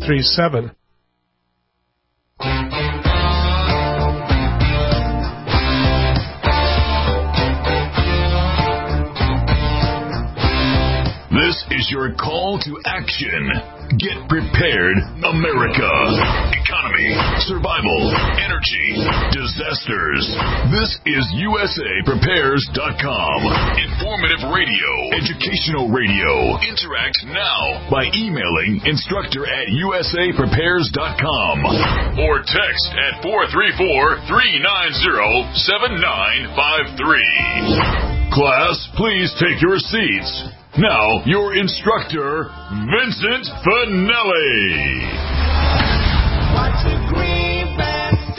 37. This is your call to action. Get prepared, America. Economy, survival, energy, disasters. This is USAPrepares.com. Informative radio, educational radio. Interact now by emailing instructor@USAPrepares.com or text at 434-390-7953. Class, please take your seats. Now, your instructor, Vincent Finelli. Watch the greenbacks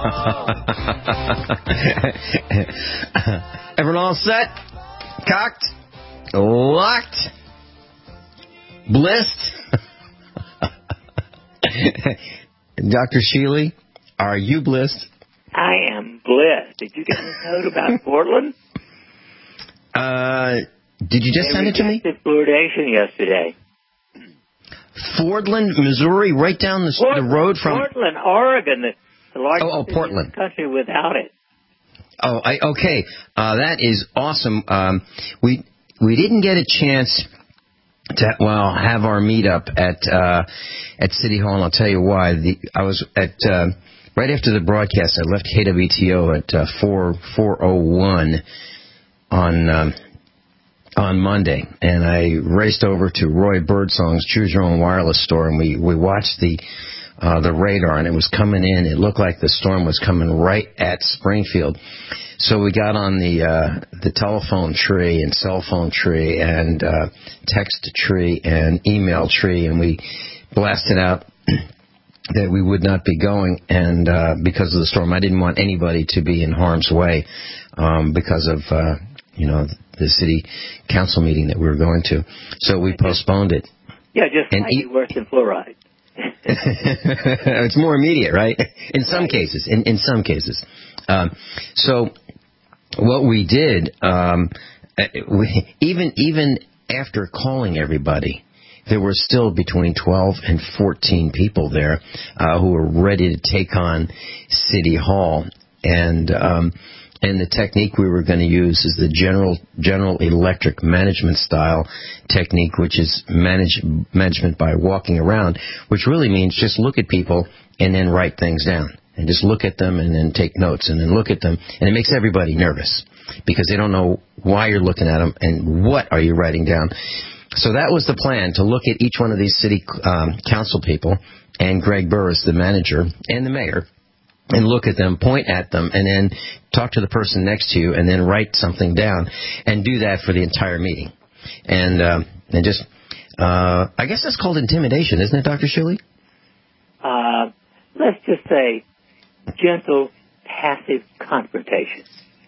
tumble. Everyone all set? Cocked? Locked? Blissed? Dr. Sheely, are you blissed? I am blessed. Did you get a note about Portland? Did you just send it to me? They fluoridation yesterday. Fordland, Missouri, right down the road from... Portland, Oregon, the largest Portland. in the country without it. Okay. That is awesome. We didn't get a chance to, have our meetup at City Hall, and I'll tell you why. I was at... right after the broadcast, I left KWTO at 4:01 on Monday, and I raced over to Roy Birdsong's Choose Your Own Wireless store, and we watched the radar, and it was coming in. It looked like the storm was coming right at Springfield. So we got on the telephone tree and cell phone tree and text tree and email tree, and we blasted out that we would not be going, and because of the storm, I didn't want anybody to be in harm's way because of the city council meeting that we were going to. So we postponed it. Yeah, just slightly worse than fluoride. It's more immediate, right? In some cases. In some cases. So what we did, even after calling everybody, there were still between 12 and 14 people there who were ready to take on City Hall. And the technique we were going to use is the General Electric management style technique, which is management by walking around, which really means just look at people and then write things down. And just look at them and then take notes and then look at them. And it makes everybody nervous because they don't know why you're looking at them and what are you writing down. So that was the plan, to look at each one of these city council people and Greg Burris, the manager, and the mayor, and look at them, point at them, and then talk to the person next to you, and then write something down, and do that for the entire meeting. And just, I guess that's called intimidation, isn't it, Dr. Shilley? Let's just say gentle, passive confrontation.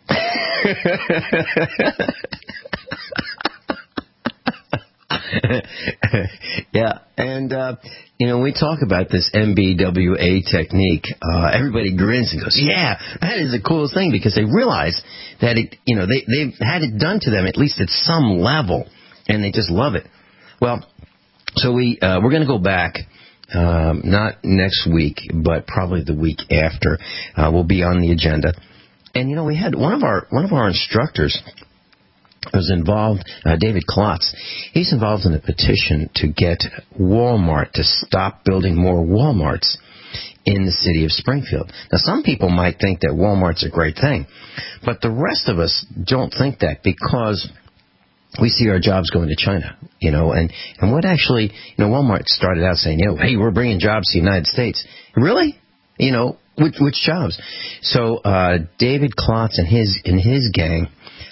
Yeah, and we talk about this MBWA technique. Everybody grins and goes, "Yeah, that is the coolest thing," because they realize that they've had it done to them at least at some level, and they just love it. Well, so we're going to go back. Not next week, but probably the week after. We'll be on the agenda, and we had one of our instructors was involved, David Klotz. He's involved in a petition to get Walmart to stop building more Walmarts in the city of Springfield. Now, some people might think that Walmart's a great thing, but the rest of us don't think that, because we see our jobs going to China, and what actually, Walmart started out saying, hey, we're bringing jobs to the United States. Really? Which jobs? So, David Klotz and his gang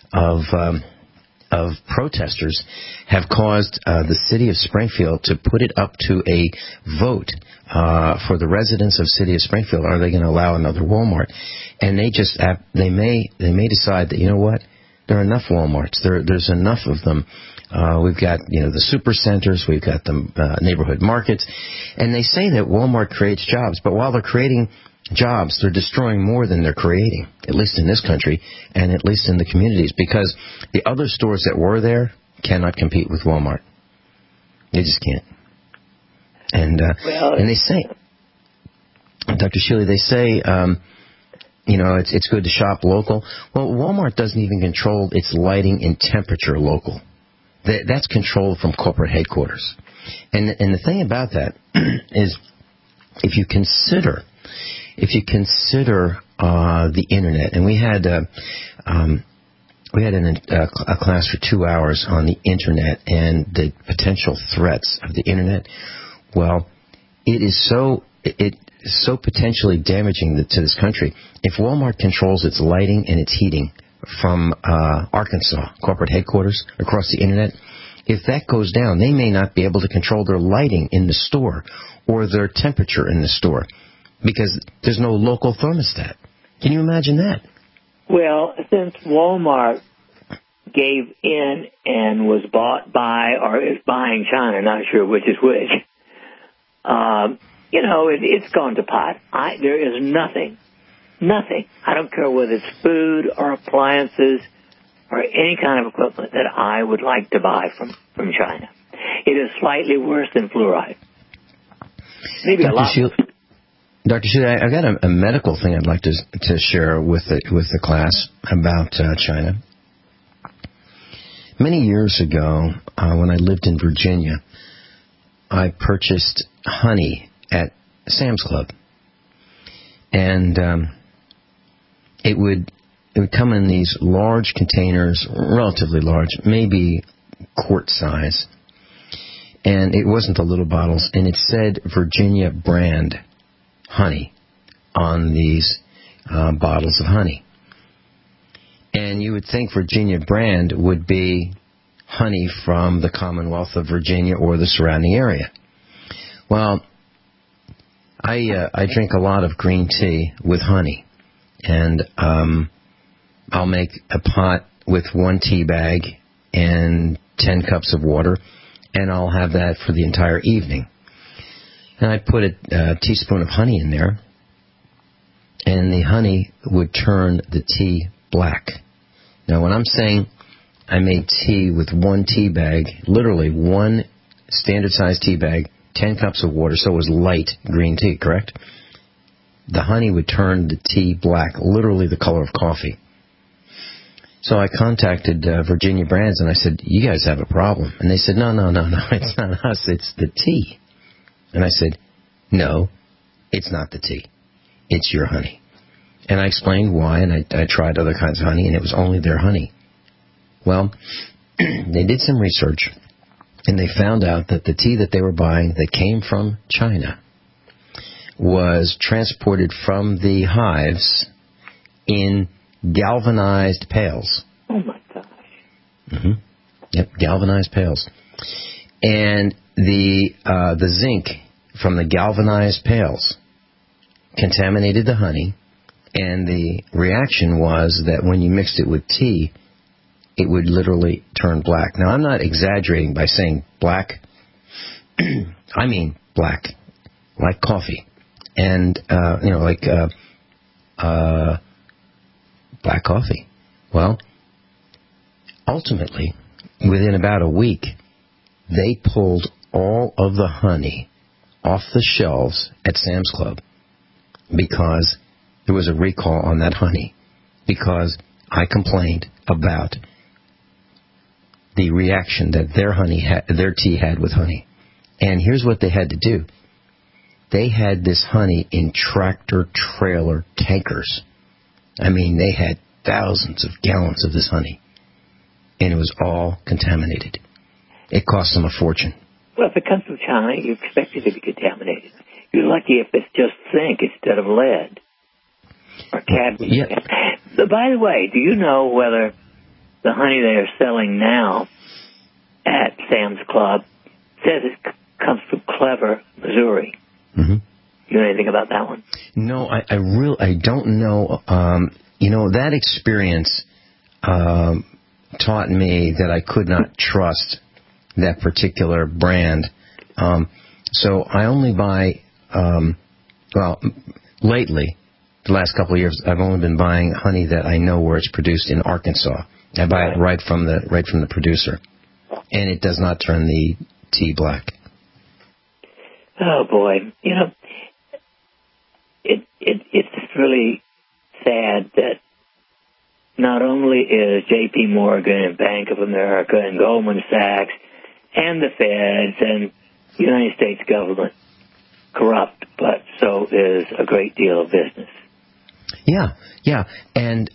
of protesters have caused the city of Springfield to put it up to a vote for the residents of city of Springfield. Are they going to allow another Walmart? And they may decide that, what, there are enough Walmarts. There's enough of them. We've got the super centers, we've got the neighborhood markets, and they say that Walmart creates jobs, but while they're creating jobs, they're destroying more than they're creating, at least in this country and at least in the communities, because the other stores that were there cannot compete with Walmart. They just can't. And they say, Dr. Shealy, they say, it's good to shop local. Well, Walmart doesn't even control its lighting and temperature local. That's controlled from corporate headquarters. And the thing about that is, if you consider the internet, and we had a class for 2 hours on the internet and the potential threats of the internet. Well, it is so potentially damaging to this country. If Walmart controls its lighting and its heating from Arkansas corporate headquarters across the internet, if that goes down, they may not be able to control their lighting in the store or their temperature in the store because there's no local thermostat. Can you imagine that? Well, since Walmart gave in and was bought by or is buying China, not sure which is which, it's gone to pot. There is nothing. I don't care whether it's food or appliances or any kind of equipment that I would like to buy from China. It is slightly worse than fluoride. Maybe a lot. Dr. Shealy, I've got a medical thing I'd like to share with the class about China. Many years ago, when I lived in Virginia, I purchased honey at Sam's Club, and it would come in these large containers, relatively large, maybe quart size, and it wasn't the little bottles, and it said Virginia brand honey on these bottles of honey. And you would think Virginia brand would be honey from the Commonwealth of Virginia or the surrounding area. Well, I drink a lot of green tea with honey, and I'll make a pot with 1 tea bag and 10 cups of water, and I'll have that for the entire evening. And I'd put a teaspoon of honey in there, and the honey would turn the tea black. Now, when I'm saying I made tea with 1 tea bag, literally 1 standard-sized tea bag, 10 cups of water, so it was light green tea, correct? The honey would turn the tea black, literally the color of coffee. So I contacted Virginia Brands, and I said, you guys have a problem. And they said, no, it's not us, it's the tea. And I said, no, it's not the tea. It's your honey. And I explained why, and I tried other kinds of honey, and it was only their honey. Well, they did some research, and they found out that the tea that they were buying that came from China was transported from the hives in galvanized pails. Oh, my gosh. Mm-hmm. Yep, galvanized pails. And the zinc from the galvanized pails contaminated the honey, and the reaction was that when you mixed it with tea, it would literally turn black. Now, I'm not exaggerating by saying black. I mean black, like coffee. And, black coffee. Well, ultimately, within about a week, they pulled all of the honey off the shelves at Sam's Club because there was a recall on that honey, because I complained about the reaction that their tea had with honey. And here's what they had to do. They had this honey in tractor-trailer tankers. I mean, they had thousands of gallons of this honey, and it was all contaminated. It cost them a fortune. Well, if it comes from China, you expect it to be contaminated. You're lucky if it's just zinc instead of lead or cadmium. Yeah. By the way, do you know whether the honey they are selling now at Sam's Club says it comes from Clever, Missouri? Mm-hmm. You know anything about that one? No, I don't know. That experience taught me that I could not trust that particular brand. So I only buy, lately, the last couple of years, I've only been buying honey that I know where it's produced in Arkansas. I buy it right from the producer, and it does not turn the tea black. Oh boy, it's really sad that not only is J.P. Morgan and Bank of America and Goldman Sachs and the Feds and the United States government corrupt, but so is a great deal of business. Yeah. And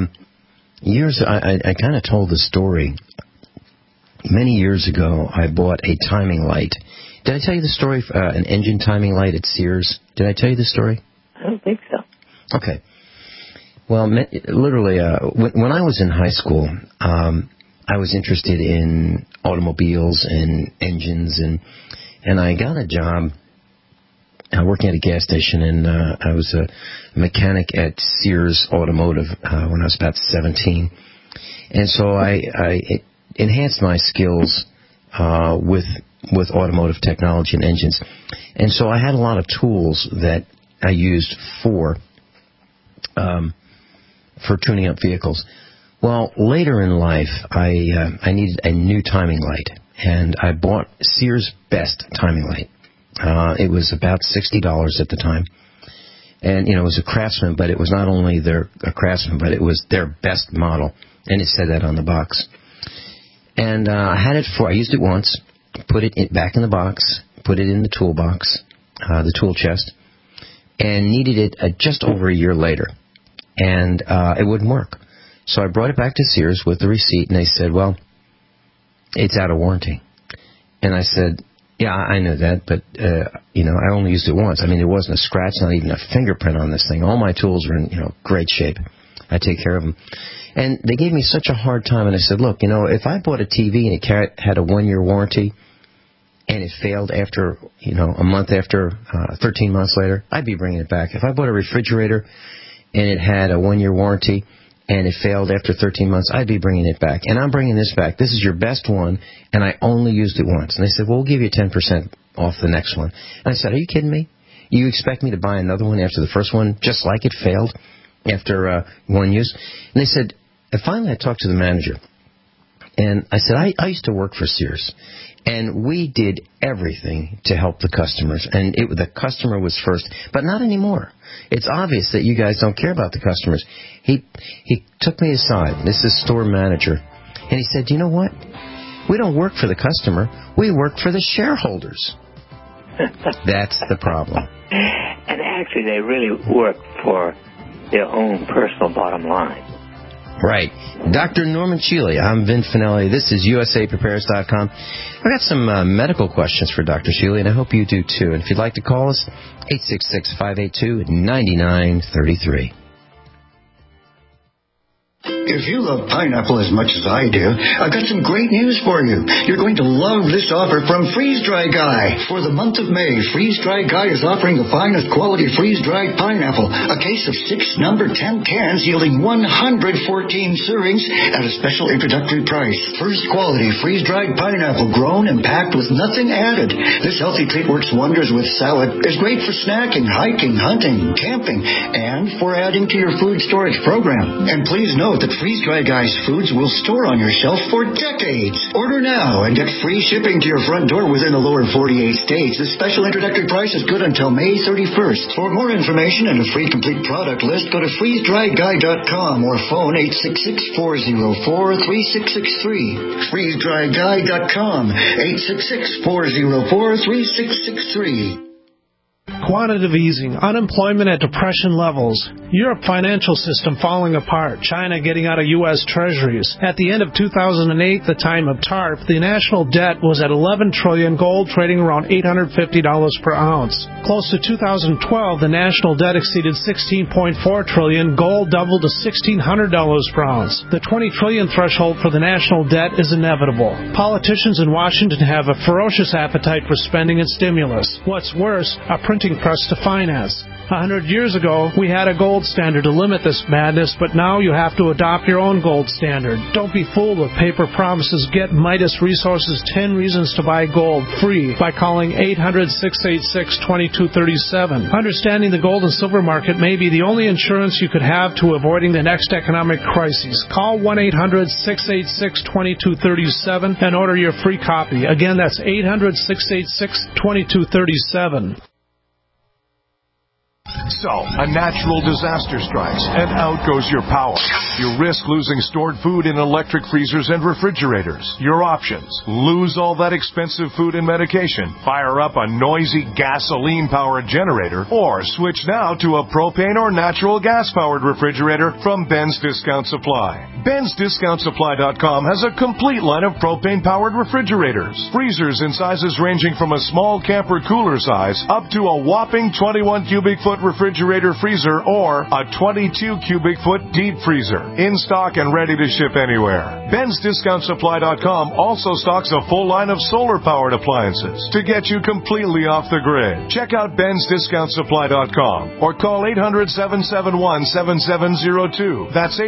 I kind of told the story. Many years ago, I bought a timing light. Did I tell you the story? An engine timing light at Sears. Did I tell you the story? I don't think so. Okay. Well, literally, when I was in high school, I was interested in automobiles and engines, and I got a job working at a gas station, and I was a mechanic at Sears Automotive when I was about 17. And so I enhanced my skills with automotive technology and engines. And so I had a lot of tools that I used for tuning up vehicles. Well, later in life, I needed a new timing light, and I bought Sears Best timing light. It was about $60 at the time. And, it was a Craftsman, but it was not only a Craftsman, but it was their best model. And it said that on the box. And I used it once, put it back in the box, put it in the toolbox, the tool chest, and needed it just over a year later. And it wouldn't work. So I brought it back to Sears with the receipt, and they said, well, it's out of warranty. And I said, yeah, I know that, but, I only used it once. I mean, there wasn't a scratch, not even a fingerprint on this thing. All my tools are in, great shape. I take care of them. And they gave me such a hard time, and I said, look, if I bought a TV and it had a 1-year warranty and it failed after, a month after, 13 months later, I'd be bringing it back. If I bought a refrigerator and it had a 1-year warranty and it failed after 13 months, I'd be bringing it back. And I'm bringing this back. This is your best one, and I only used it once. And they said, well, we'll give you 10% off the next one. And I said, are you kidding me? You expect me to buy another one after the first one, just like it failed after one use? And they said, and finally I talked to the manager. And I said, I used to work for Sears. And we did everything to help the customers. And the customer was first, but not anymore. It's obvious that you guys don't care about the customers. He took me aside. This is store manager. And he said, you know what? We don't work for the customer. We work for the shareholders. That's the problem. And actually, they really work for their own personal bottom line. Right. Dr. Norman Shealy. I'm Vin Finelli. This is USAPrepares.com. I've got some medical questions for Dr. Shealy, and I hope you do too. And if you'd like to call us, 866-582-9933. If you love pineapple as much as I do, I've got some great news for you. You're going to love this offer from Freeze Dry Guy. For the month of May, Freeze Dry Guy is offering the finest quality freeze-dried pineapple, a case of 6 number 10 cans yielding 114 servings at a special introductory price. First quality freeze-dried pineapple grown and packed with nothing added. This healthy treat works wonders with salad, is great for snacking, hiking, hunting, camping, and for adding to your food storage program. And please note that Freeze Dry Guy's foods will store on your shelf for decades. Order now and get free shipping to your front door within the lower 48 states. This special introductory price is good until May 31st. For more information and a free complete product list, go to freezedryguy.com or phone 866-404-3663. freezedryguy.com, 866-404-3663. Quantitative easing, unemployment at depression levels, Europe financial system falling apart, China getting out of U.S. treasuries. At the end of 2008, the time of TARP, the national debt was at $11 trillion, gold trading around $850 per ounce. Close to 2012, the national debt exceeded $16.4 trillion, gold doubled to $1,600 per ounce. The $20 trillion threshold for the national debt is inevitable. Politicians in Washington have a ferocious appetite for spending and stimulus. What's worse, a printing printing press to finance. 100 years ago, we had a gold standard to limit this madness, but now you have to adopt your own gold standard. Don't be fooled with paper promises. Get Midas Resources 10 Reasons to Buy Gold free by calling 800-686-2237. Understanding the gold and silver market may be the only insurance you could have to avoiding the next economic crisis. Call 1-800-686-2237 and order your free copy. Again, that's 800-686-2237. So, a natural disaster strikes, and out goes your power. You risk losing stored food in electric freezers and refrigerators. Your options: lose all that expensive food and medication, fire up a noisy gasoline-powered generator, or switch now to a propane or natural gas-powered refrigerator from Ben's Discount Supply. Ben'sDiscountSupply.com has a complete line of propane-powered refrigerators. Freezers in sizes ranging from a small camper cooler size up to a whopping 21 cubic foot refrigerator freezer or a 22 cubic foot deep freezer. In stock and ready to ship anywhere. Ben'sDiscountSupply.com also stocks a full line of solar-powered appliances to get you completely off the grid. Check out Ben'sDiscountSupply.com or call 800-771-7702. That's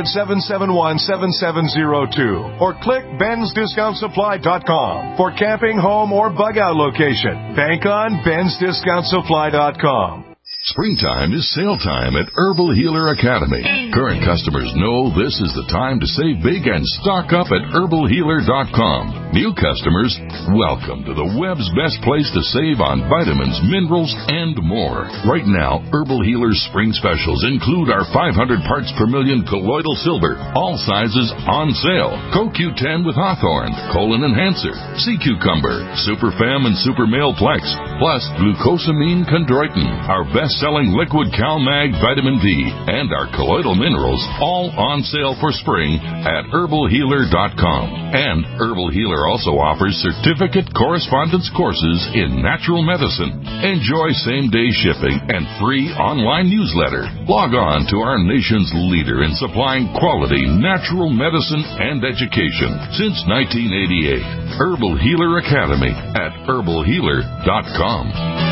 800-771-7702. Or click Ben'sDiscountSupply.com for camping, home, or bug-out location. Bank on Ben'sDiscountSupply.com. Springtime is sale time at Herbal Healer Academy. Current customers know this is the time to save big and stock up at herbalhealer.com. New customers, welcome to the web's best place to save on vitamins, minerals, and more. Right now, Herbal Healer's spring specials include our 500 parts per million colloidal silver, all sizes on sale, CoQ10 with Hawthorne, Colon Enhancer, Sea Cucumber, Super Fem and Super Male Plex, plus glucosamine chondroitin, our best-selling liquid CalMag vitamin D, and our colloidal minerals, all on sale for spring at herbalhealer.com. And Herbal Healer also offers certificate correspondence courses in natural medicine. Enjoy same-day shipping and free online newsletter. Log on to our nation's leader in supplying quality natural medicine and education since 1988. Herbal Healer Academy at herbalhealer.com.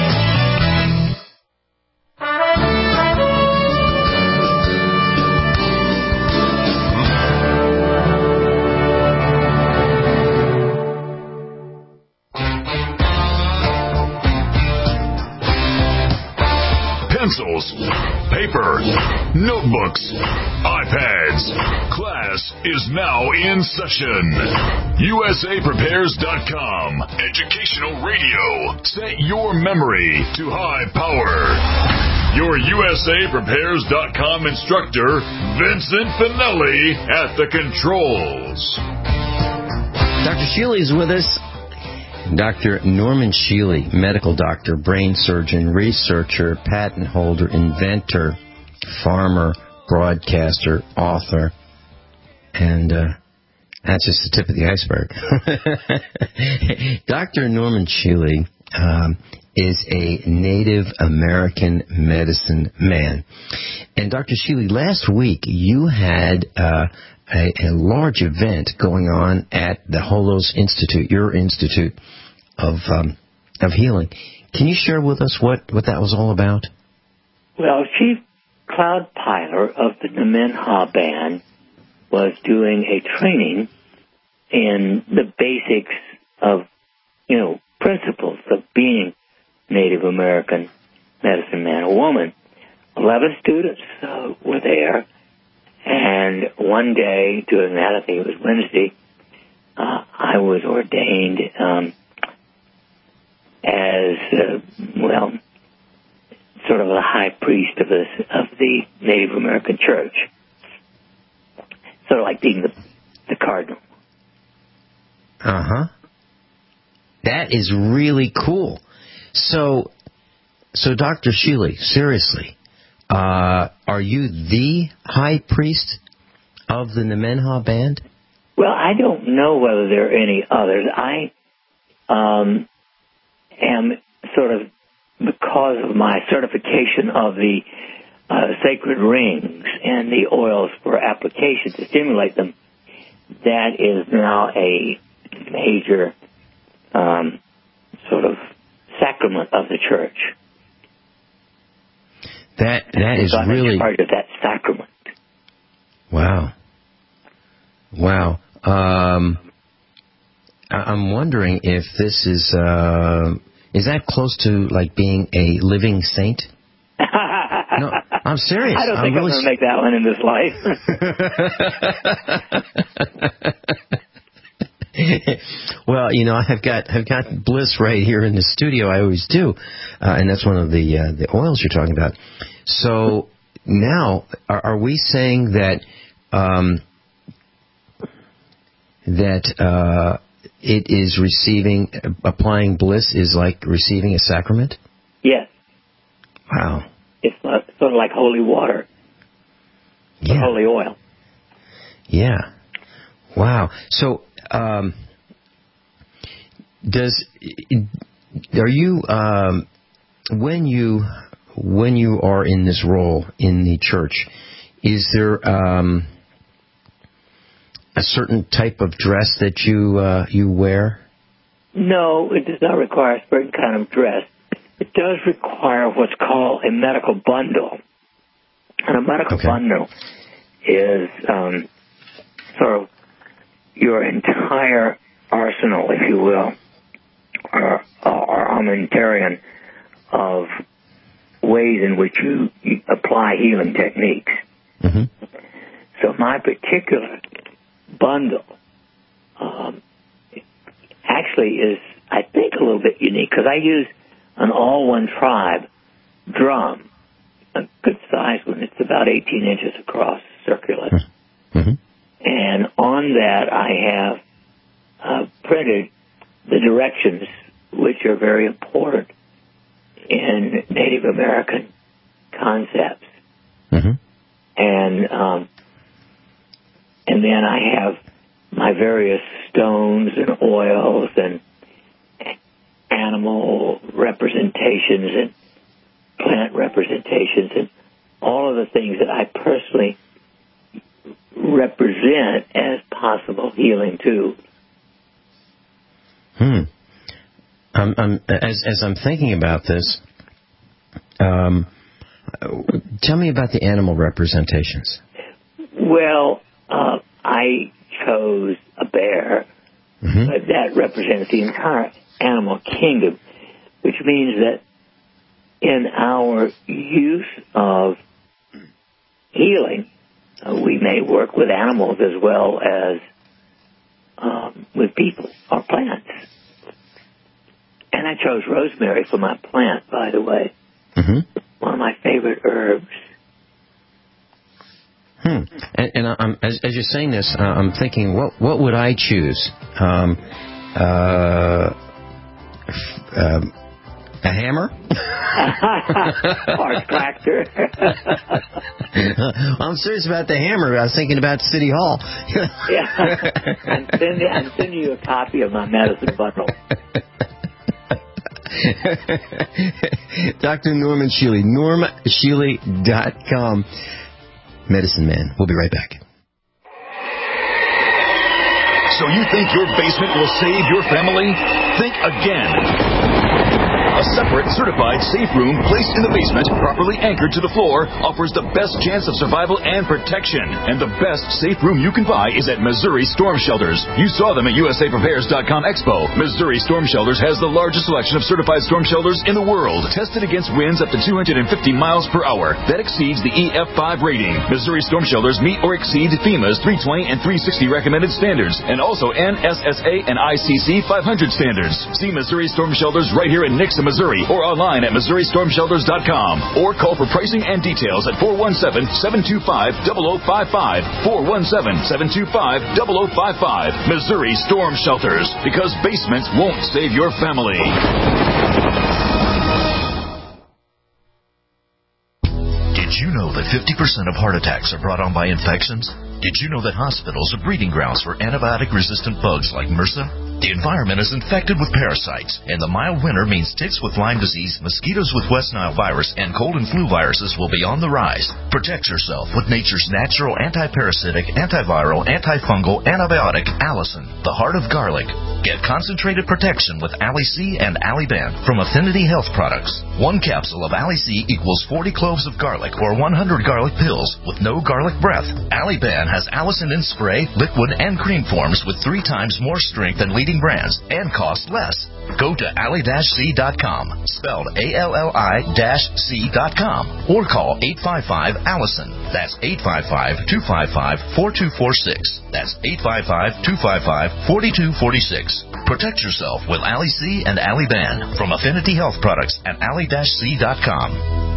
Pencils, paper, notebooks, iPads. Class is now in session. USAPrepares.com. Educational radio. Set your memory to high power. Your USAPrepares.com instructor, Vincent Finelli, at the controls. Dr. Sheely is with us. Dr. Norman Sheely, medical doctor, brain surgeon, researcher, patent holder, inventor, farmer, broadcaster, author, and that's just the tip of the iceberg. Dr. Norman Sheely is a Native American medicine man. And Dr. Sheely, last week you had a large event going on at the Holos Institute, your institute of healing. Can you share with us what that was all about? Well, Chief Cloud Piler of the Nemenhah Band was doing a training in the basics of, principles of being Native American medicine man or woman. 11 students were there. And one day during that, I think it was Wednesday, I was ordained as, sort of a high priest of the Native American Church. Sort of like being the cardinal. Uh-huh. That is really cool. So Dr. Sheely, seriously, are you the high priest of the Nemenhah Band? Well, I don't know whether there are any others. I am sort of, because of my certification of the sacred rings and the oils for application to stimulate them, that is now a major sort of sacrament of the church. That is so I'm really in charge of that sacrament. Wow. I'm wondering if this is that close to like being a living saint? No, I'm serious. I don't think I'm going to make that one in this life. Well, I've got Bliss right here in the studio. I always do, and that's one of the oils you're talking about. So now, are we saying that it is applying Bliss is like receiving a sacrament? Yes. Wow. It's sort of like holy water. Yeah. Holy oil. Yeah. Wow. So, are you when you are in this role in the church, is there a certain type of dress that you wear? No, it does not require a certain kind of dress. It does require what's called a medical bundle. And a medical bundle is sort of your entire arsenal, if you will, or armamentarium of ways in which you apply healing techniques. Mm-hmm. So my particular bundle actually is, I think, a little bit unique because I use an All One Tribe drum, a good size one. It's about 18 inches across, circular. Mm-hmm. And on that I have printed the directions, which are very important in Native American concepts. Mm-hmm. And then I have my various stones and oils and animal representations and plant representations and all of the things that I personally represent as possible healing tools. As I'm thinking about this, tell me about the animal representations. Well, I chose a bear, but that represents the entire animal kingdom, which means that in our use of healing, we may work with animals as well as with people or plants. And I chose rosemary for my plant, by the way. Mm-hmm. One of my favorite herbs. And as you're saying this, I'm thinking, what would I choose? A hammer? Or a tractor. I'm serious about the hammer. I was thinking about City Hall. Yeah. I'm sending you a copy of my medicine bundle. Dr. Norman Shealy, normshealy.com. Medicine Man. We'll be right back. So you think your basement will save your family? Think again. A separate, certified safe room placed in the basement, properly anchored to the floor, offers the best chance of survival and protection. And the best safe room you can buy is at Missouri Storm Shelters. You saw them at USAPrepares.com Expo. Missouri Storm Shelters has the largest selection of certified storm shelters in the world, tested against winds up to 250 miles per hour. That exceeds the EF5 rating. Missouri Storm Shelters meet or exceed FEMA's 320 and 360 recommended standards, and also NSSA and ICC 500 standards. See Missouri Storm Shelters right here in Nixon, Missouri, or online at MissouriStormShelters.com, or call for pricing and details at 417-725-0055, 417-725-0055. Missouri Storm Shelters, because basements won't save your family. Did you know that 50% of heart attacks are brought on by infections? Did you know that hospitals are breeding grounds for antibiotic-resistant bugs like MRSA? The environment is infected with parasites, and the mild winter means ticks with Lyme disease, mosquitoes with West Nile virus, and cold and flu viruses will be on the rise. Protect yourself with nature's natural anti-parasitic, antiviral, antifungal antibiotic, Allison, the heart of garlic. Get concentrated protection with Ali-C and Ali-Ban from Affinity Health Products. 1 capsule of Ali-C equals 40 cloves of garlic or 100 garlic pills with no garlic breath. Ali-Ban has allicin in spray, liquid, and cream forms with 3 times more strength than leading brands and cost less. Go to ally-c.com, spelled ALLI-C.com, or call 855-ALLISON. That's 855-255-4246. That's 855-255-4246. Protect yourself with Ali-C and Ali-Ban from Affinity Health Products at ally-c.com.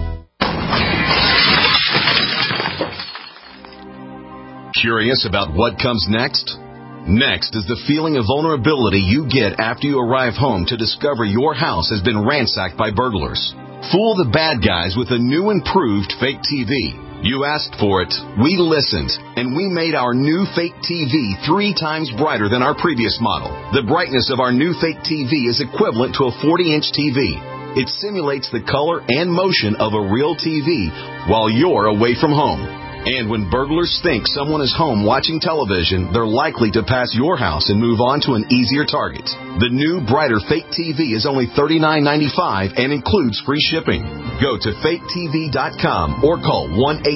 Curious about what comes next? Next is the feeling of vulnerability you get after you arrive home to discover your house has been ransacked by burglars. Fool the bad guys with a new improved fake TV. You asked for it, we listened, and we made our new fake TV 3 times brighter than our previous model. The brightness of our new fake TV is equivalent to a 40-inch TV. It simulates the color and motion of a real TV while you're away from home. And when burglars think someone is home watching television, they're likely to pass your house and move on to an easier target. The new, brighter fake TV is only $39.95 and includes free shipping. Go to faketv.com or call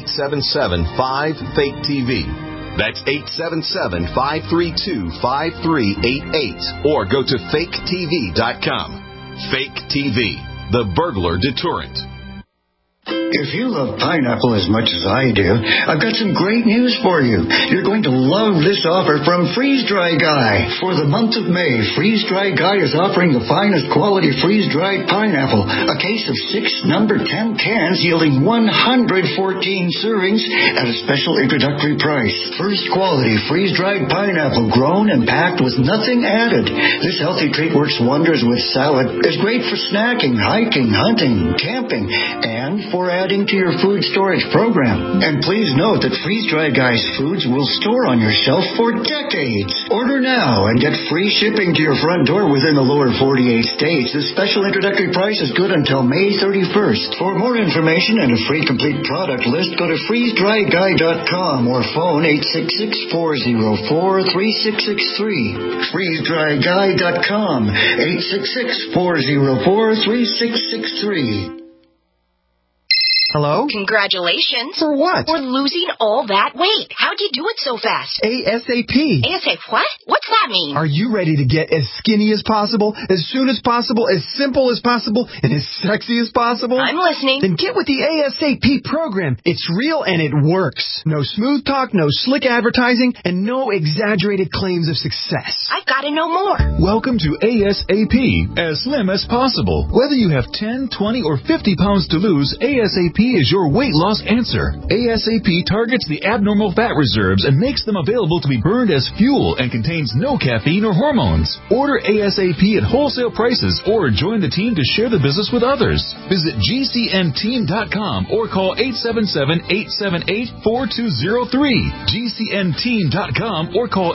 1-877-5-FAKE-TV. That's 877-532-5388. Or go to faketv.com. Fake TV, the burglar deterrent. If you love pineapple as much as I do, I've got some great news for you. You're going to love this offer from Freeze Dry Guy. For the month of May, Freeze Dry Guy is offering the finest quality freeze-dried pineapple, a case of 6 number 10 cans yielding 114 servings at a special introductory price. First quality freeze-dried pineapple grown and packed with nothing added. This healthy treat works wonders with salad. It's great for snacking, hiking, hunting, camping, and for adding to your food storage program. And please note that Freeze Dry Guy's foods will store on your shelf for decades. Order now and get free shipping to your front door within the lower 48 states. This special introductory price is good until May 31st. For more information and a free complete product list, go to freezedryguy.com or phone 866-404-3663. freezedryguy.com 866-404-3663. Hello? Congratulations. For what? For losing all that weight. How'd you do it so fast? ASAP. ASAP what? What's that mean? Are you ready to get as skinny as possible, as soon as possible, as simple as possible, and as sexy as possible? I'm listening. Then get with the ASAP program. It's real and it works. No smooth talk, no slick advertising, and no exaggerated claims of success. I've got to know more. Welcome to ASAP, as slim as possible. Whether you have 10, 20, or 50 pounds to lose, ASAP is your weight loss answer. ASAP targets the abnormal fat reserves and makes them available to be burned as fuel and contains no caffeine or hormones. Order ASAP at wholesale prices or join the team to share the business with others. Visit GCNteam.com or call 877-878-4203. GCNteam.com or call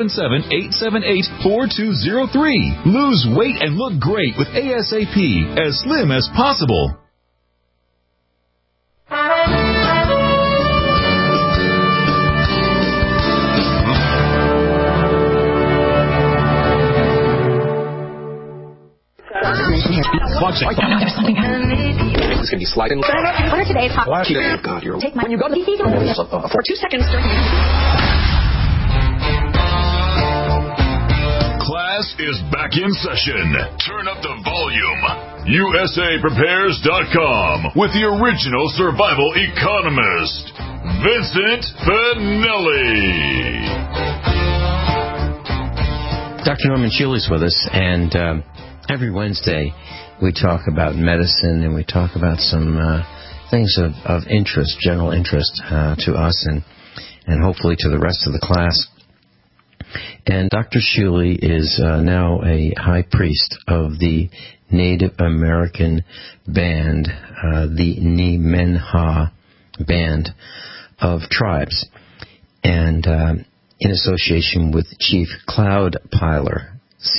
877-878-4203. Lose weight and look great with ASAP, as slim as possible. This is going to be sliding. Order today's hot. God, you're... Take my... When you go to the for 2 seconds during... Class is back in session. Turn up the volume. USAPrepares.com with the original survival economist, Vincent Finelli. Dr. Norman Schuli's with us, and every Wednesday we talk about medicine and we talk about some things of interest, general interest to us and hopefully to the rest of the class. And Dr. Schuli is now a high priest of the Native American band, the Nemenhah Band of Tribes, and in association with Chief Cloud Piler,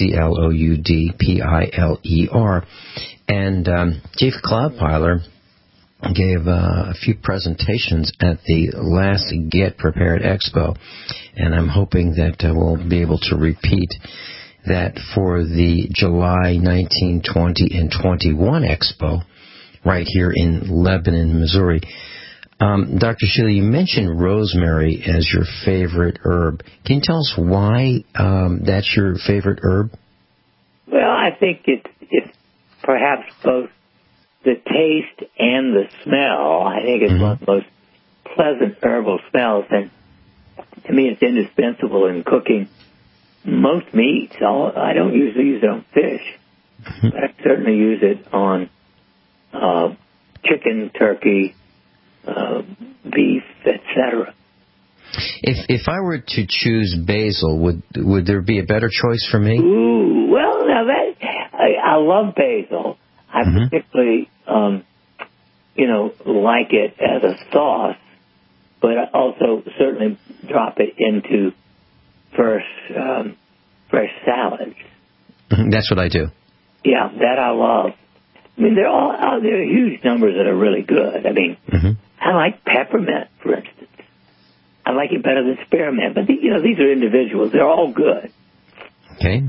Cloudpiler. And Chief Cloud Piler gave a few presentations at the last Get Prepared Expo, and I'm hoping that we'll be able to repeat that for the July 19, 20, and 21 Expo, right here in Lebanon, Missouri, Dr. Sheila, you mentioned rosemary as your favorite herb. Can you tell us why that's your favorite herb? Well, I think it's perhaps both the taste and the smell. I think it's one of the most pleasant herbal smells, and to me it's indispensable in cooking most meats. I don't usually use it on fish, but I certainly use it on chicken, turkey, beef, etc. If I were to choose basil, would there be a better choice for me? Ooh, well, now that I love basil. I particularly, like it as a sauce, but I also certainly drop it into fresh salads. That's what I do. Yeah, that I love. I mean, there are huge numbers that are really good. I mean, I like peppermint, for instance. I like it better than spearmint, but these are individuals. They're all good. Okay.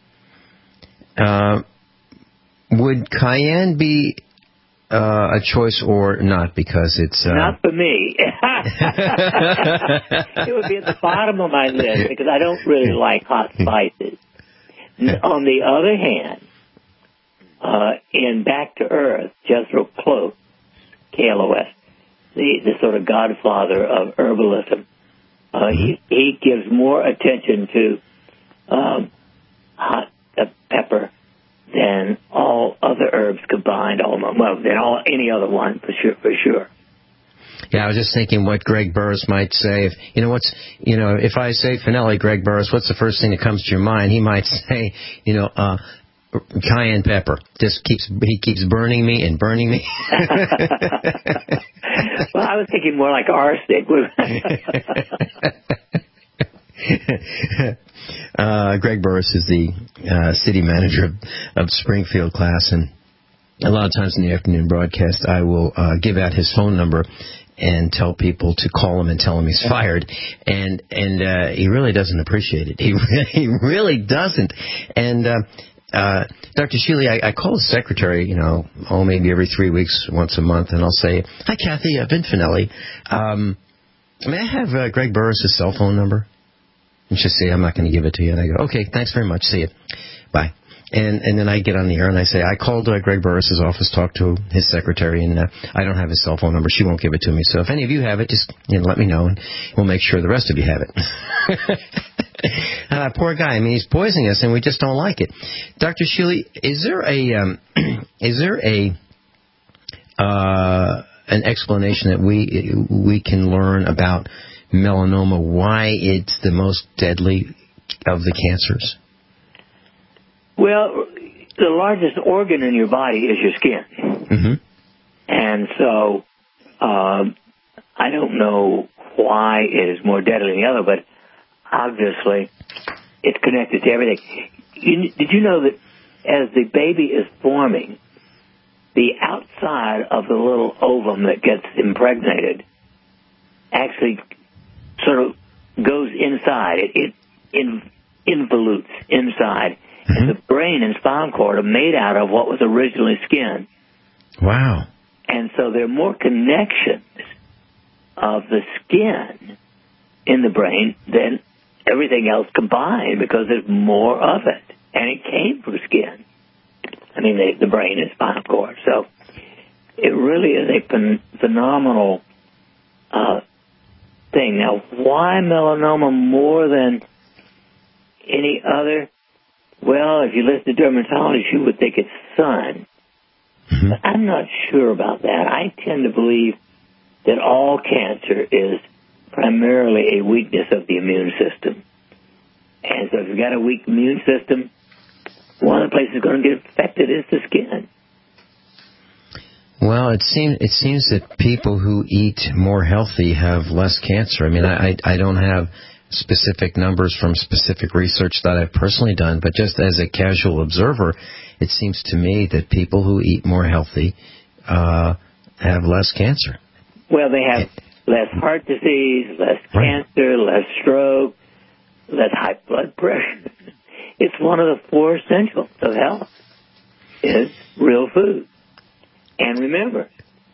Would cayenne be a choice or not? Because it's not for me. It would be at the bottom of my list because I don't really like hot spices. On the other hand, in Back to Earth, Jethro Close, KLOS, the sort of godfather of herbalism, he gives more attention to hot pepper than all other herbs combined, than any other one for sure. Yeah, I was just thinking what Greg Burris might say. If I say Finelli, Greg Burris, what's the first thing that comes to your mind? He might say, cayenne pepper. He keeps burning me and burning me. Well, I was thinking more like arsenic. Greg Burris is the city manager of Springfield class, and a lot of times in the afternoon broadcast, I will give out his phone number and tell people to call him and tell him he's fired, and he really doesn't appreciate it. He really doesn't. And Dr. Sheely, I call his secretary, maybe every 3 weeks, once a month, and I'll say, "Hi, Kathy, Vin Finelli. May I have Greg Burris' cell phone number?" And she'll say, "I'm not going to give it to you." And I go, "Okay, thanks very much. See you. Bye." And then I get on the air and I say, "I called Greg Burris' office, talked to his secretary, and I don't have his cell phone number. She won't give it to me. So if any of you have it, just let me know, and we'll make sure the rest of you have it." Poor guy. I mean, he's poisoning us, and we just don't like it. Dr. Sheely, is there an explanation that we can learn about melanoma, why it's the most deadly of the cancers? Well, the largest organ in your body is your skin. And so I don't know why it is more deadly than the other, but obviously it's connected to everything. Did you know that as the baby is forming, the outside of the little ovum that gets impregnated actually sort of goes inside. It involutes inside. And the brain and spinal cord are made out of what was originally skin. Wow. And so there are more connections of the skin in the brain than everything else combined because there's more of it. And it came from skin. I mean, the brain and spinal cord. So it really is a phenomenal thing. Now, why melanoma more than any other? Well, if you listen to dermatologists, you would think it's sun. But I'm not sure about that. I tend to believe that all cancer is primarily a weakness of the immune system. And so if you've got a weak immune system, one of the places going to get affected is the skin. Well, it seems that people who eat more healthy have less cancer. I mean, I don't have specific numbers from specific research that I've personally done, but just as a casual observer, it seems to me that people who eat more healthy have less cancer. Well, they have less heart disease, less cancer, less stroke, less high blood pressure. It's one of the 4 essentials of health, is real food. And remember,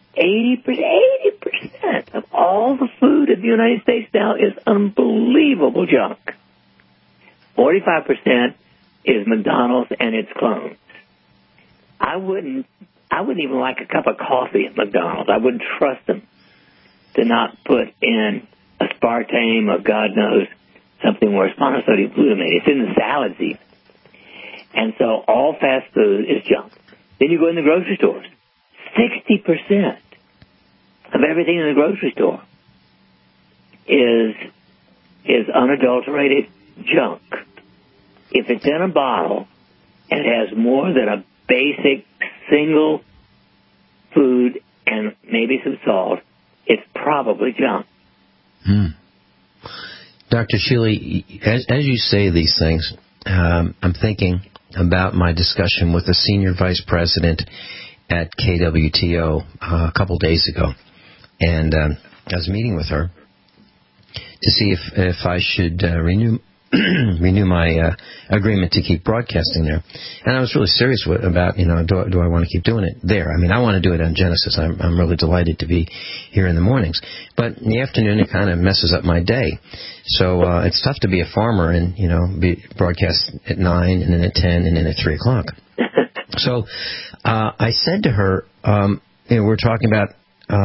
80% of all the food in the United States now is unbelievable junk. 45% is McDonald's and its clones. I wouldn't even like a cup of coffee at McDonald's. I wouldn't trust them to not put in aspartame or God knows something worse, monosodium glutamate. It's in the salads even. And so all fast food is junk. Then you go in the grocery stores. 60% of everything in the grocery store is unadulterated junk. If it's in a bottle and it has more than a basic single food and maybe some salt, it's probably junk. Dr. Shealy, as you say these things, I'm thinking about my discussion with the senior vice president at KWTO a couple days ago. And I was meeting with her to see if I should renew my agreement to keep broadcasting there. And I was really serious about, do I want to keep doing it there? I mean, I want to do it on Genesis. I'm really delighted to be here in the mornings. But in the afternoon, it kind of messes up my day. So it's tough to be a farmer and, be broadcast at 9 and then at 10 and then at 3 o'clock. So I said to her, we're talking about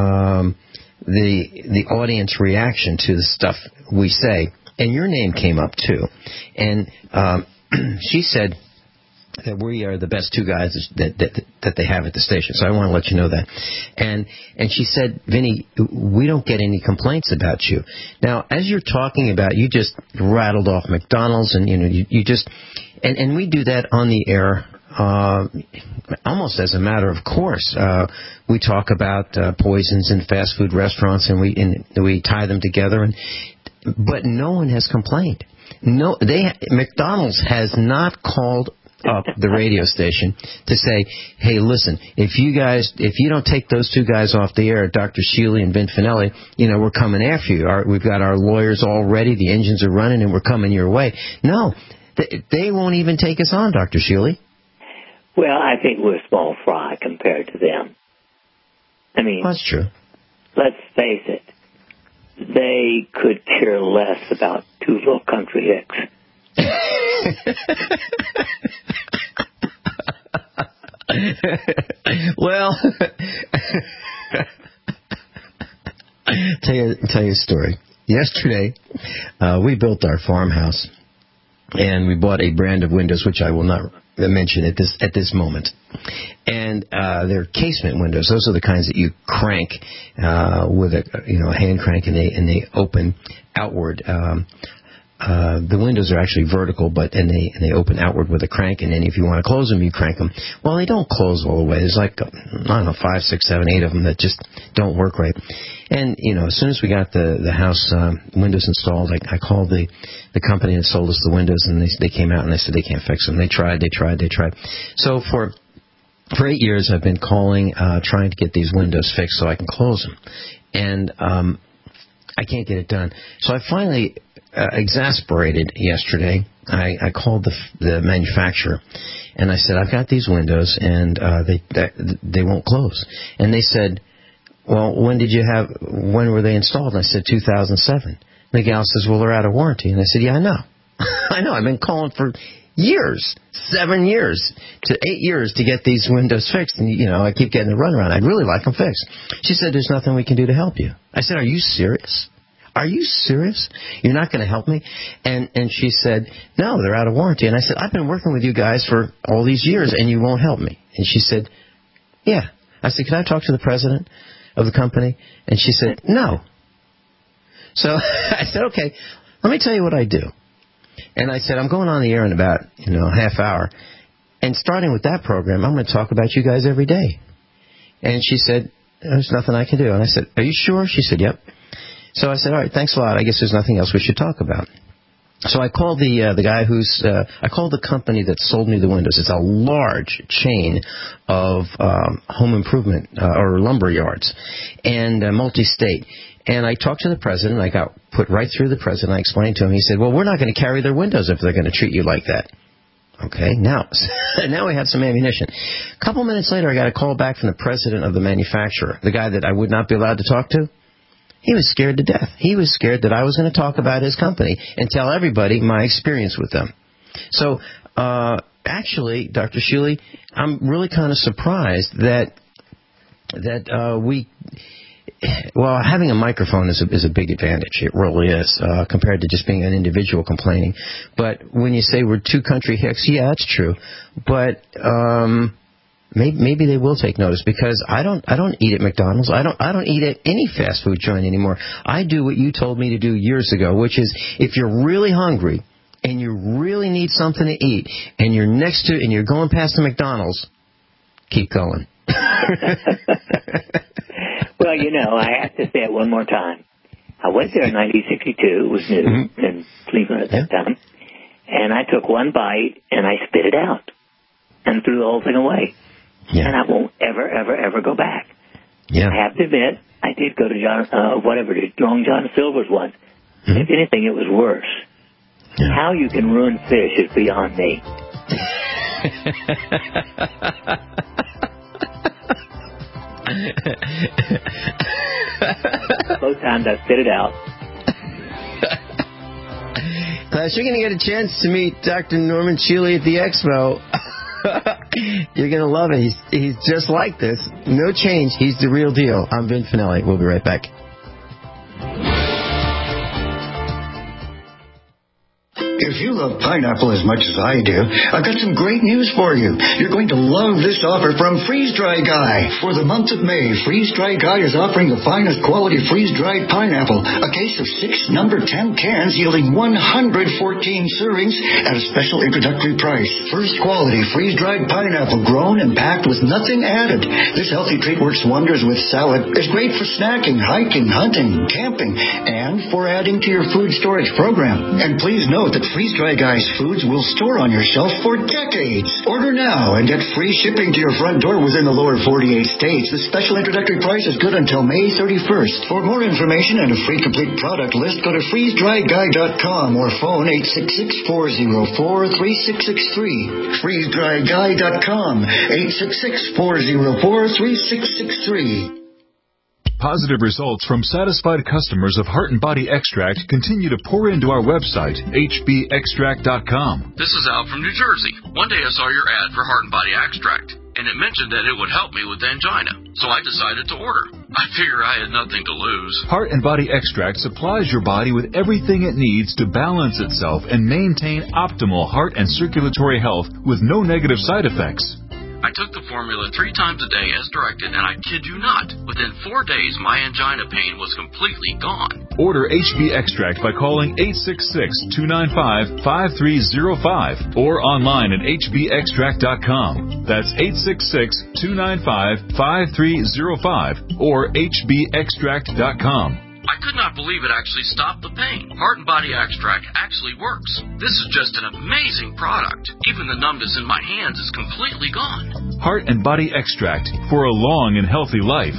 the audience reaction to the stuff we say. And your name came up, too. And she said that we are the best 2 guys that they have at the station. So I want to let you know that. And she said, Vinny, we don't get any complaints about you. Now, as you're talking about, you just rattled off McDonald's, and, you just... And we do that on the air almost as a matter of course. We talk about poisons in fast food restaurants, and we tie them together, but no one has complained. McDonald's has not called up the radio station to say, hey, listen, if you don't take those 2 guys off the air, Dr. Shealy and Vin Finelli, we're coming after you. We've got our lawyers all ready, the engines are running, and we're coming your way. No, they won't even take us on, Dr. Shealy. Well, I think we're small fry compared to them. I mean, that's true. Let's face it. They could care less about 2 little country hicks. Well, tell you a story. Yesterday, we built our farmhouse, and we bought a brand of windows, which I will not mention at this moment. And they're casement windows. Those are the kinds that you crank with a hand crank, and they open outward. The windows are actually vertical, and they open outward with a crank, and then if you want to close them, you crank them. Well, they don't close all the way. There's 5, 6, 7, 8 of them that just don't work right. And, as soon as we got the house windows installed, I called the company that sold us the windows, and they came out and they said they can't fix them. They tried. So for 8 years, I've been calling, trying to get these windows fixed so I can close them. And I can't get it done. So I finally, exasperated yesterday, I called the manufacturer, and I said, I've got these windows, and they won't close. And they said, well, when were they installed? And I said, 2007. The gal says, well, they're out of warranty. And I said, yeah, I know. I know. I've been calling for years, 7 years to 8 years to get these windows fixed. And, I keep getting the runaround. I'd really like them fixed. She said, there's nothing we can do to help you. I said, are you serious? Are you serious? You're not going to help me? And she said, no, they're out of warranty. And I said, I've been working with you guys for all these years, and you won't help me. And she said, yeah. I said, can I talk to the president of the company? And she said, no. So I said, okay, let me tell you what I do. And I said, I'm going on the air in about, half hour. And starting with that program, I'm going to talk about you guys every day. And she said, there's nothing I can do. And I said, are you sure? She said, yep. So I said, all right, thanks a lot. I guess there's nothing else we should talk about. So I called the guy I called the company that sold me the windows. It's a large chain of home improvement or lumber yards and multi-state. And I talked to the president. I got put right through the president. I explained to him. He said, well, we're not going to carry their windows if they're going to treat you like that. Okay, now we have some ammunition. A couple minutes later, I got a call back from the president of the manufacturer, the guy that I would not be allowed to talk to. He was scared to death. He was scared that I was going to talk about his company and tell everybody my experience with them. So, actually, Dr. Shealy, I'm really kind of surprised that having a microphone is a big advantage. It really is, compared to just being an individual complaining. But when you say we're two country hicks, yeah, that's true. But maybe they will take notice, because I don't eat at McDonald's. I don't eat at any fast food joint anymore. I do what you told me to do years ago, which is if you're really hungry and you really need something to eat and you're going past the McDonald's, keep going. Well, I have to say it one more time. I went there in 1962. It was new in Cleveland at that time. And I took one bite, and I spit it out and threw the whole thing away. Yeah. And I won't ever go back. Yeah. I have to admit, I did go to Long John Silver's once. If anything, it was worse. Yeah. How you can ruin fish is beyond me. Both times I spit it out. Class, you're going to get a chance to meet Dr. Norman Shealy at the Expo. You're going to love it. He's just like this. No change. He's the real deal. I'm Vin Finelli. We'll be right back. If you love pineapple as much as I do, I've got some great news for you. You're going to love this offer from Freeze Dry Guy. For the month of May, Freeze Dry Guy is offering the finest quality freeze-dried pineapple, a case of 6 number 10 cans yielding 114 servings at a special introductory price. First quality freeze-dried pineapple grown and packed with nothing added. This healthy treat works wonders with salad. It's great for snacking, hiking, hunting, camping, and for adding to your food storage program. And please note that Freeze Dry Guy's foods will store on your shelf for decades. Order now and get free shipping to your front door within the lower 48 states. The special introductory price is good until May 31st. For more information and a free complete product list, go to freezedryguy.com or phone 866-404-3663. freezedryguy.com, 866-404-3663. Positive results from satisfied customers of Heart and Body Extract continue to pour into our website, hbextract.com. This is Al from New Jersey. One day I saw your ad for Heart and Body Extract, and it mentioned that it would help me with angina, so I decided to order. I figure I had nothing to lose. Heart and Body Extract supplies your body with everything it needs to balance itself and maintain optimal heart and circulatory health with no negative side effects. I took the formula 3 times a day as directed, and I kid you not, within 4 days my angina pain was completely gone. Order HB Extract by calling 866-295-5305 or online at hbextract.com. That's 866-295-5305 or hbextract.com. I could not believe it actually stopped the pain. Heart and Body Extract actually works. This is just an amazing product. Even the numbness in my hands is completely gone. Heart and Body Extract for a long and healthy life.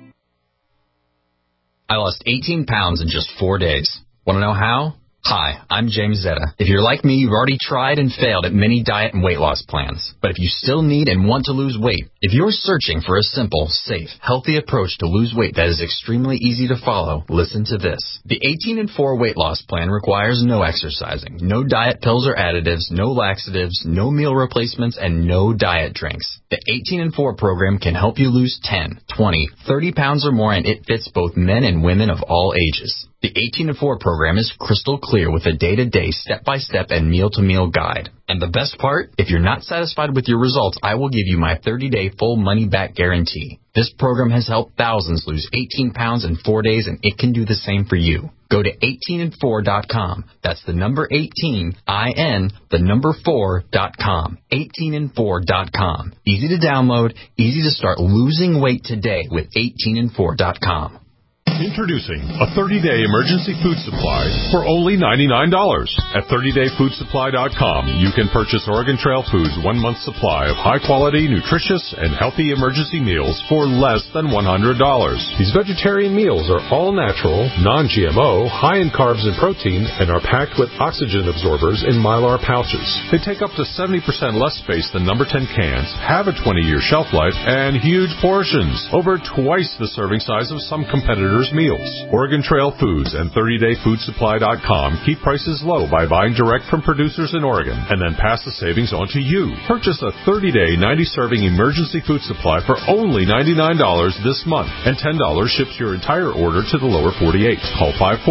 I lost 18 pounds in just 4 days. Want to know how? Hi, I'm James Zetta. If you're like me, you've already tried and failed at many diet and weight loss plans. But if you still need and want to lose weight, if you're searching for a simple, safe, healthy approach to lose weight that is extremely easy to follow, listen to this. The 18 and 4 weight loss plan requires no exercising, no diet pills or additives, no laxatives, no meal replacements, and no diet drinks. The 18 and 4 program can help you lose 10, 20, 30 pounds or more, and it fits both men and women of all ages. The 18 and 4 program is crystal clear with a day-to-day, step-by-step, and meal-to-meal guide. And the best part? If you're not satisfied with your results, I will give you my 30-day full money-back guarantee. This program has helped thousands lose 18 pounds in 4 days, and it can do the same for you. Go to 18and4.com. That's the number 18, I-N, the number 4.com. 18and4.com. Easy to download, easy to start losing weight today with 18and4.com. Introducing a 30-day emergency food supply for only $99. At 30dayfoodsupply.com, you can purchase Oregon Trail Foods' 1-month supply of high-quality, nutritious, and healthy emergency meals for less than $100. These vegetarian meals are all natural, non-GMO, high in carbs and protein, and are packed with oxygen absorbers in Mylar pouches. They take up to 70% less space than number 10 cans, have a 20-year shelf life, and huge portions, over twice the serving size of some competitors' meals. Oregon Trail Foods and 30dayfoodsupply.com keep prices low by buying direct from producers in Oregon and then pass the savings on to you. Purchase a 30-day, 90-serving emergency food supply for only $99 this month, and $10 ships your entire order to the lower 48. Call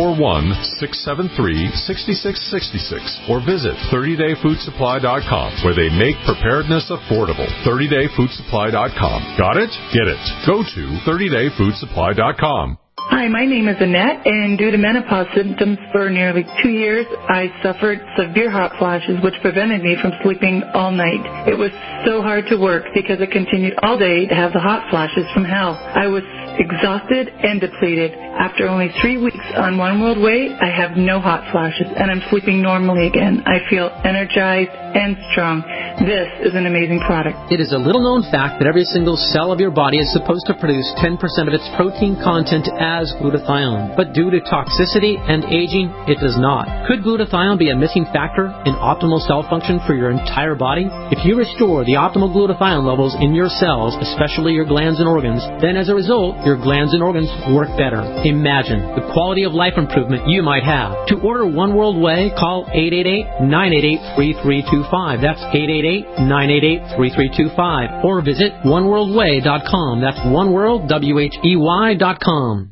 541-673-6666 or visit 30dayfoodsupply.com, where they make preparedness affordable. 30dayfoodsupply.com. Got it? Get it. Go to 30dayfoodsupply.com. Hi, my name is Annette, and due to menopause symptoms for nearly 2 years, I suffered severe hot flashes, which prevented me from sleeping all night. It was so hard to work because it continued all day to have the hot flashes from hell. I was exhausted and depleted. After only 3 weeks on One World Way, I have no hot flashes, and I'm sleeping normally again. I feel energized and strong. This is an amazing product. It is a little-known fact that every single cell of your body is supposed to produce 10% of its protein content as glutathione. But due to toxicity and aging, it does not. Could glutathione be a missing factor in optimal cell function for your entire body? If you restore the optimal glutathione levels in your cells, especially your glands and organs, then as a result, your glands and organs work better. Imagine the quality of life improvement you might have. To order One World Way, call 888-988-3325. That's 888-988-3325. Or visit oneworldway.com. That's oneworldwhey.com.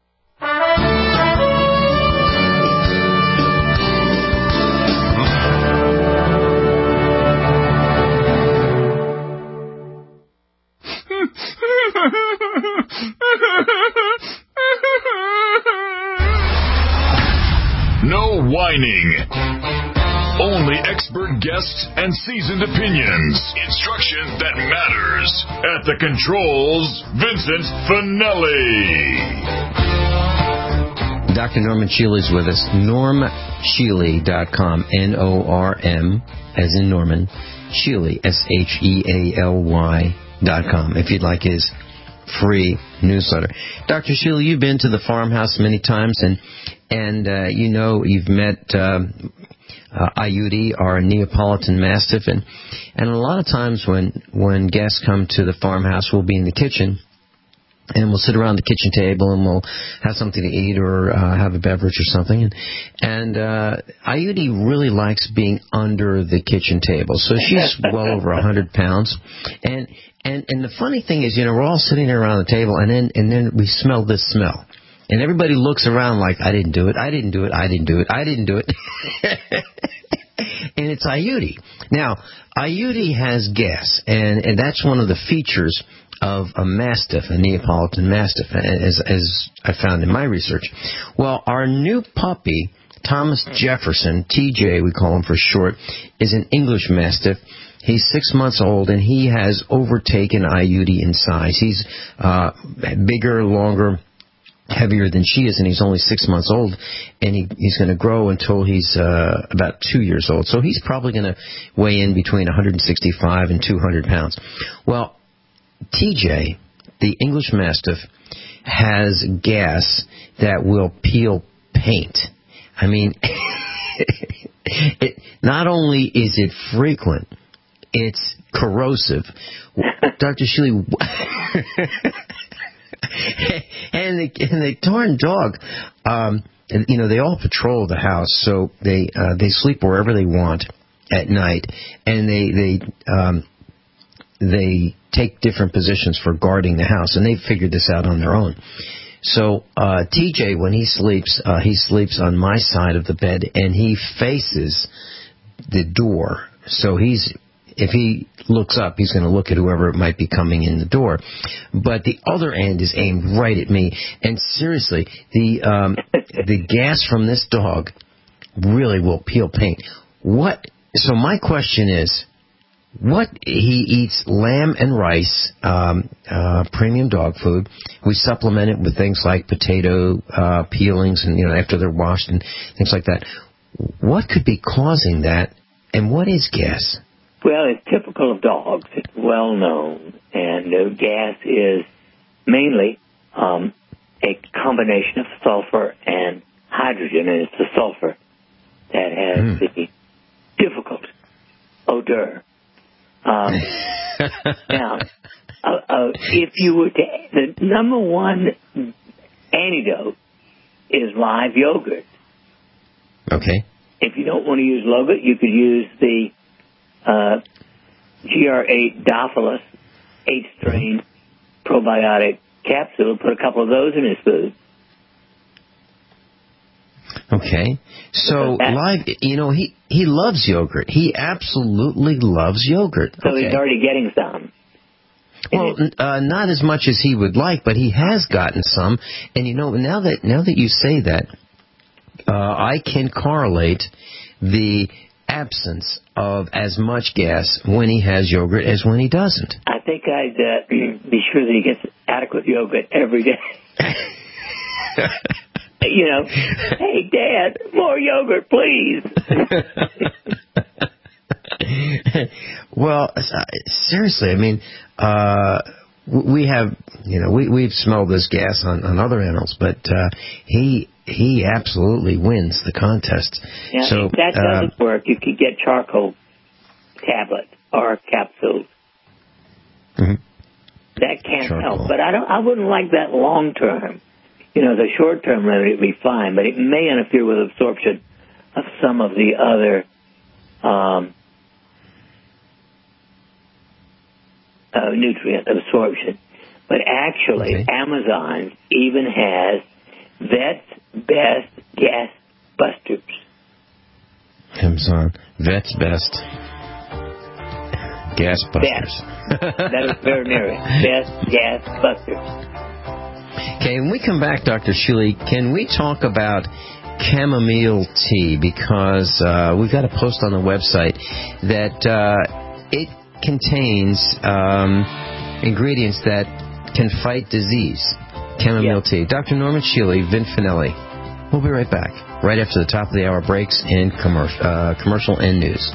No whining. Only expert guests and seasoned opinions. Instruction that matters. At the controls, Vincent Finelli. Dr. Norman Shealy is with us. NormShealy.com. N-O-R-M, as in Norman. Shealy, S-H-E-A-L-Y.com. If you'd like his free newsletter. Dr. Shealy, you've been to the farmhouse many times, and you know you've met Ayuti, our Neapolitan Mastiff, and a lot of times when guests come to the farmhouse, we'll be in the kitchen, and we'll sit around the kitchen table and we'll have something to eat or have a beverage or something. And Ayuti really likes being under the kitchen table. So she's well over 100 pounds. And the funny thing is, we're all sitting around the table, and then we smell this smell. And everybody looks around like, I didn't do it, I didn't do it, I didn't do it, I didn't do it. And it's Ayuti. Now, Ayuti has gas, and that's one of the features of a Mastiff, a Neapolitan Mastiff, as I found in my research. Well, our new puppy, Thomas Jefferson, TJ we call him for short, is an English Mastiff. He's 6 months old, and he has overtaken Ayuti in size. He's bigger, longer, heavier than she is, and he's only 6 months old, and he's going to grow until he's about 2 years old. So he's probably going to weigh in between 165 and 200 pounds. Well, TJ, the English Mastiff, has gas that will peel paint. I mean, not only is it frequent, it's corrosive. Dr. Shealy, and the Torn dog, they all patrol the house, so they sleep wherever they want at night, and they take different positions for guarding the house, and they've figured this out on their own. So TJ, when he sleeps on my side of the bed, and he faces the door. So if he looks up, he's going to look at whoever might be coming in the door. But the other end is aimed right at me. And seriously, the gas from this dog really will peel paint. So my question is, what he eats lamb and rice, premium dog food. We supplement it with things like potato peelings, and after they're washed and things like that. What could be causing that, and what is gas? Well, it's typical of dogs. It's well known, and gas is mainly a combination of sulfur and hydrogen, and it's the sulfur that has the difficult odor. Now, if you were to, the number one antidote is live yogurt. Okay. If you don't want to use yogurt, you could use the GR8 Dophilus 8-strain probiotic capsule. Put a couple of those in his food. Okay. So, live, he loves yogurt. He absolutely loves yogurt. So he's already getting some. Well, not as much as he would like, but he has gotten some. And now that you say that, I can correlate the absence of as much gas when he has yogurt as when he doesn't. I think I'd be sure that he gets adequate yogurt every day. Hey, Dad, more yogurt, please. Well, seriously, I mean, we have, we've smelled this gas on other animals, but he absolutely wins the contest. Now, so if that doesn't work, you could get charcoal tablets or capsules. Mm-hmm. That can't help, but I wouldn't like that long term. The short term remedy would be fine, but it may interfere with absorption of some of the other nutrient absorption. But actually, Amazon even has Vet's Best Gas Busters. Amazon, Vet's Best Gas Busters. That is very near it. Best Gas Busters. Okay, when we come back, Dr. Shuli, can we talk about chamomile tea? Because we've got a post on the website that it contains ingredients that can fight disease. Chamomile tea. Dr. Norman Shuli, Vin Finelli. We'll be right back, right after the top of the hour breaks and commercial and news.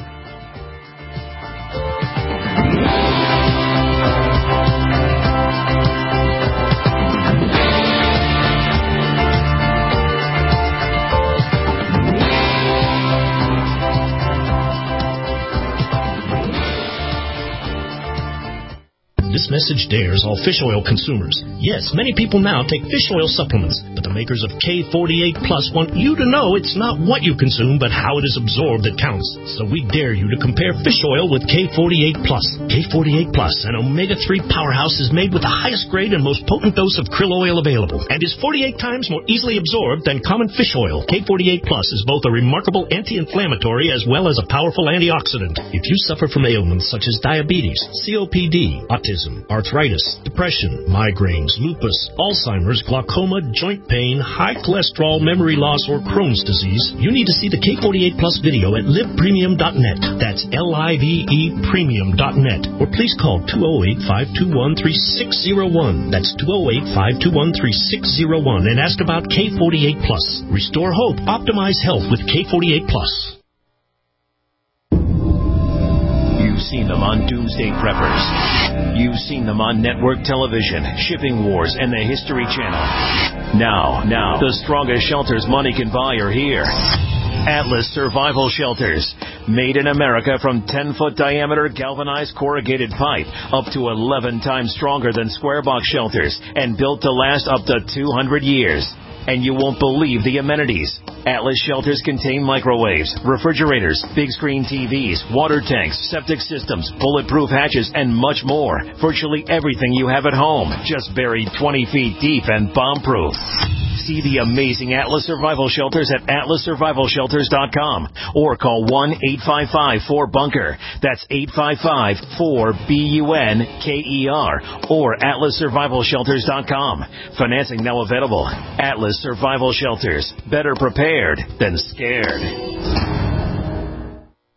This message dares all fish oil consumers. Yes, many people now take fish oil supplements, but the makers of K48 Plus want you to know it's not what you consume, but how it is absorbed that counts. So we dare you to compare fish oil with K48 Plus. K48 Plus, an omega-3 powerhouse, is made with the highest grade and most potent dose of krill oil available, and is 48 times more easily absorbed than common fish oil. K48 Plus is both a remarkable anti-inflammatory as well as a powerful antioxidant. If you suffer from ailments such as diabetes, COPD, autism, arthritis, depression, migraines, lupus, Alzheimer's, glaucoma, joint pain, high cholesterol, memory loss, or Crohn's disease, you need to see the K48 Plus video at livepremium.net. That's LIVE premium.net. Or please call 208-521-3601. That's 208-521-3601 and ask about K48 Plus. Restore hope, optimize health with K48 Plus. You've seen them on Doomsday Preppers. You've seen them on network television, Shipping Wars, and the History Channel. Now, the strongest shelters money can buy are here. Atlas Survival Shelters. Made in America from 10-foot diameter galvanized corrugated pipe, up to 11 times stronger than square box shelters, and built to last up to 200 years. And you won't believe the amenities. Atlas shelters contain microwaves, refrigerators, big screen TVs, water tanks, septic systems, bulletproof hatches, and much more. Virtually everything you have at home, just buried 20 feet deep and bomb-proof. See the amazing Atlas Survival Shelters at atlassurvivalshelters.com or call 1-855-4BUNKER. That's 855-4BUNKER or atlassurvivalshelters.com. Financing now available. Atlas Survival Shelters. Better prepared than scared.